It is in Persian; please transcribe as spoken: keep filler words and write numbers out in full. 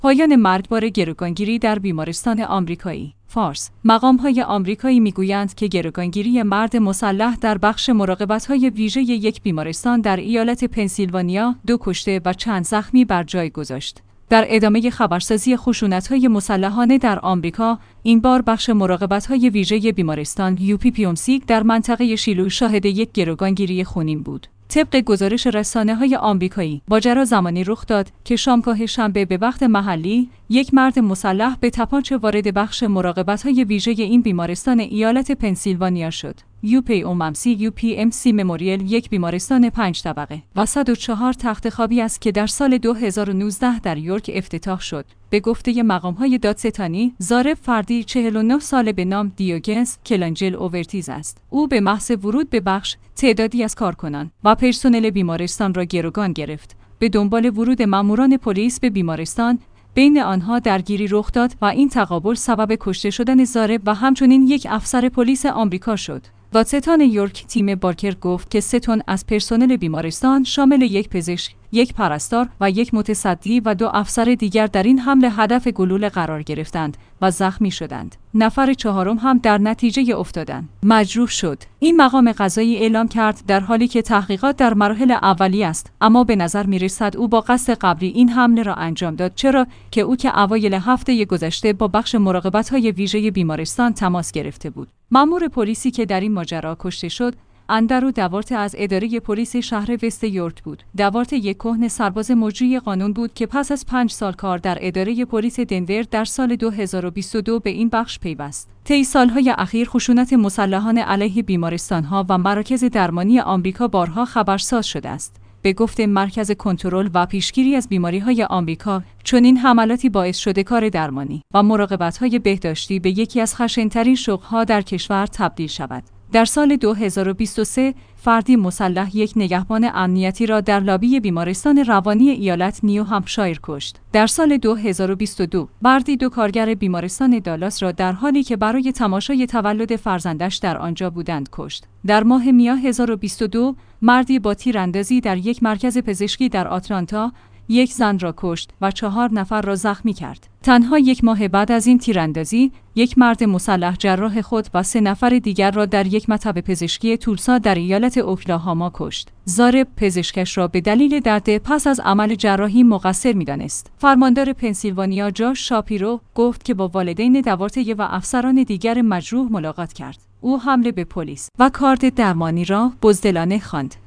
پایان مرگبار گروگانگیری در بیمارستان آمریکایی. فارس. مقام‌های آمریکایی می‌گویند که گروگانگیری مرد مسلح در بخش مراقبت‌های ویژه یک بیمارستان در ایالت پنسیلوانیا دو کشته و چند زخمی بر جای گذاشت. در ادامه خبرسازی خشونت‌های مسلحانه در آمریکا، این بار بخش مراقبت‌های ویژه بیمارستان یو پی پی ام سی در منطقه شیلو شاهد یک گروگانگیری خونین بود. طبق گزارش رسانه‌های آمریکایی، ماجرا زمانی رخ داد که شامگاه شنبه به وقت محلی، یک مرد مسلح به تپانچه وارد بخش مراقبت‌های ویژه این بیمارستان ایالت پنسیلوانیا شد. یو پی ام سی یو پی ام سی مموریل یک بیمارستان پنج طبقه و صد و چهار تخت خوابی است که در سال دو هزار و نوزده در یورک افتتاح شد. به گفته مقام‌های دادستانی، ضارب فردی چهل و نه ساله به نام دیوگنس کلانجل اوورتیز است. او به محض ورود به بخش تعدادی از کارکنان و پرسنل بیمارستان را گروگان گرفت. به دنبال ورود ماموران پلیس به بیمارستان، بین آنها درگیری رخ داد و این تقابل سبب کشته شدن ضارب و همچنین یک افسر پلیس آمریکا شد. دادستان یورک تیم بارکر گفت که سه تن از پرسنل بیمارستان شامل یک پزشک، یک پرستار و یک متصدی و دو افسر دیگر در این حمله هدف گلوله قرار گرفتند و زخمی شدند. نفر چهارم هم در نتیجه افتادن مجروح شد. این مقام قضایی اعلام کرد در حالی که تحقیقات در مراحل اولیه است، اما به نظر می‌رسد او با قصد قبلی این حمله را انجام داد، چرا که او که اوایل هفته گذشته با بخش مراقبت‌های ویژه بیمارستان تماس گرفته بود. مأمور پلیسی که در این ماجرا کشته شد، اندرو دوارت از اداره پلیس شهر وست یورک بود. دوارت یک کهنه سرباز مجری قانون بود که پس از پنج سال کار در اداره پلیس دنور در سال دو هزار و بیست و دو به این بخش پیوست. طی سالهای اخیر خشونت مسلحانه علیه بیمارستان‌ها و مراکز درمانی آمریکا بارها خبرساز شده است. به گفت مرکز کنترل و پیشگیری از بیماری‌های آمریکا، چنین حملاتی باعث شده کار درمانی و مراقبت‌های بهداشتی به یکی از خشن‌ترین شغل‌ها در کشور تبدیل شود. در سال دو هزار و بیست و سه، فردی مسلح یک نگهبان امنیتی را در لابی بیمارستان روانی ایالت نیو همپشایر کشت. در سال دو هزار و بیست و دو، مردی دو کارگر بیمارستان دالاس را در حالی که برای تماشای تولد فرزندش در آنجا بودند کشت. در ماه می هزار و بیست و دو، مردی با تیراندازی در یک مرکز پزشکی در آتلانتا یک زن را کشت و چهار نفر را زخمی کرد. تنها یک ماه بعد از این تیراندازی، یک مرد مسلح جراح خود و سه نفر دیگر را در یک مطب پزشکی تولسا در ایالت اوکلاهاما کشت. ضارب پزشکش را به دلیل درد پس از عمل جراحی مقصر می‌دانست. فرماندار پنسیلوانیا جاش شاپیرو گفت که با والدین دوارته و افسران دیگر مجروح ملاقات کرد. او حمله به پلیس و کارت درمانی را بزدلانه خواند.